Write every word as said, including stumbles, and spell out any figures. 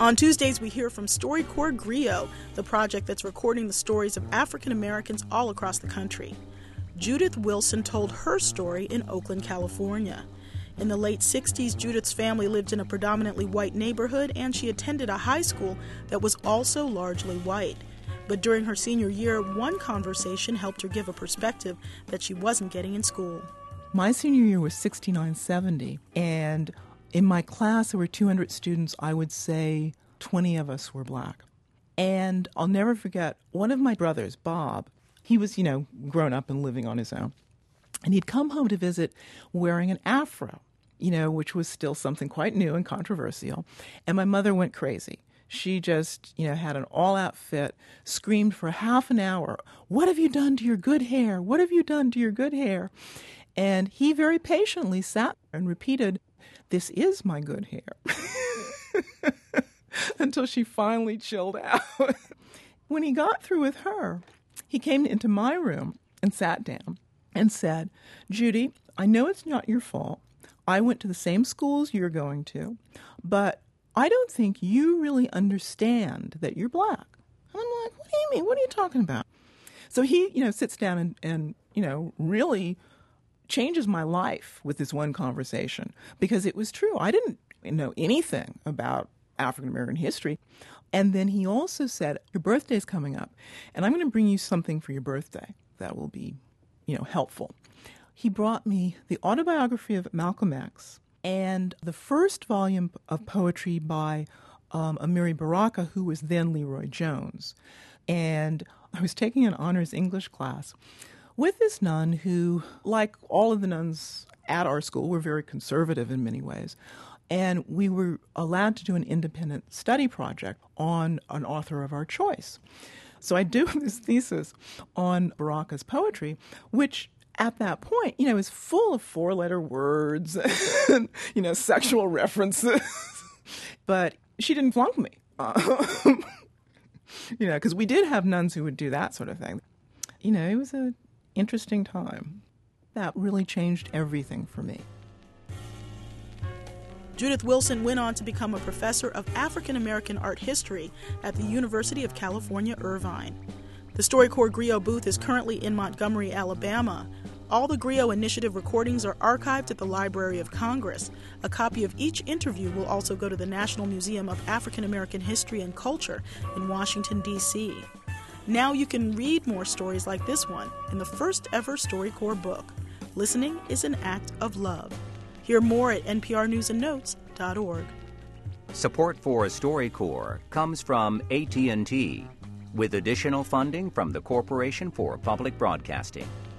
On Tuesdays, we hear from StoryCorps Griot, the project that's recording the stories of African Americans all across the country. Judith Wilson told her story in Oakland, California. In the late sixties, Judith's family lived in a predominantly white neighborhood, and she attended a high school that was also largely white. But during her senior year, one conversation helped her give a perspective that she wasn't getting in school. My senior year was sixty-nine seventy, and in my class there were two hundred students. I would say twenty of us were black. And I'll never forget, one of my brothers, Bob, he was, you know, grown up and living on his own. And he'd come home to visit wearing an afro, you know, which was still something quite new and controversial. And my mother went crazy. She just, you know, had an all-out fit, screamed for half an hour, "What have you done to your good hair? What have you done to your good hair?" And he very patiently sat and repeated, "This is my good hair," until she finally chilled out. When he got through with her, he came into my room and sat down and said, "Judy, I know it's not your fault. I went to the same schools you're going to, but I don't think you really understand that you're black." And I'm like, "What do you mean? What are you talking about?" So he, you know, sits down and, and you know, really changes my life with this one conversation, because it was true. I didn't know anything about African American history. And then he also said, "Your birthday's coming up, and I'm going to bring you something for your birthday that will be, you know, helpful." He brought me the autobiography of Malcolm X and the first volume of poetry by um, Amiri Baraka, who was then Leroy Jones. And I was taking an honors English class with this nun who, like all of the nuns at our school, were very conservative in many ways. And we were allowed to do an independent study project on an author of our choice. So I do this thesis on Baraka's poetry, which at that point, you know, is full of four-letter words and, you know, sexual references. But she didn't flunk me, um, you know, because we did have nuns who would do that sort of thing. You know, it was an interesting time. That really changed everything for me. Judith Wilson went on to become a professor of African American art history at the University of California, Irvine. The StoryCorps Griot booth is currently in Montgomery, Alabama. All the Griot Initiative recordings are archived at the Library of Congress. A copy of each interview will also go to the National Museum of African American History and Culture in Washington, D C Now you can read more stories like this one in the first ever StoryCorps book, Listening is an Act of Love. Hear more at N P R news and notes dot org. Support for StoryCorps comes from A T and T, with additional funding from the Corporation for Public Broadcasting.